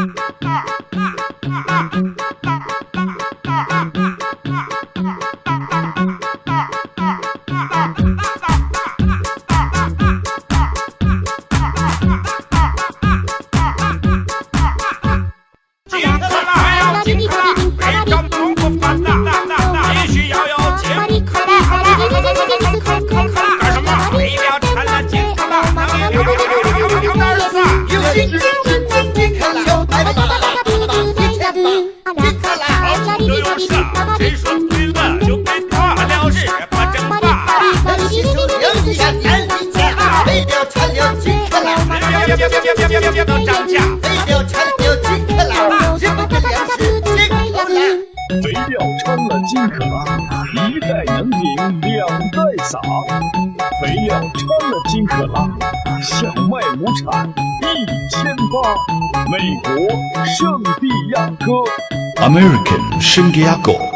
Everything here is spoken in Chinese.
肥料掺了金可拉，一袋能顶两袋撒。肥料掺了金可拉，小麦亩产1800。美国圣地亚哥 American 圣地亚哥